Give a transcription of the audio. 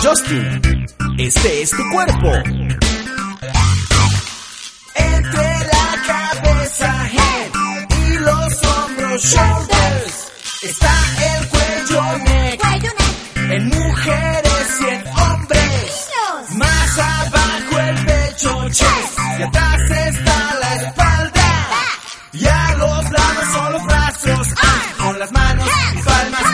Justin, este es tu cuerpo. Entre la cabeza, head, y los hombros, shoulders, está el cuello, neck, en mujeres y en hombres. Más abajo el pecho, chest, y atrás está la espalda. Y a los lados son los brazos, con las manos y palmas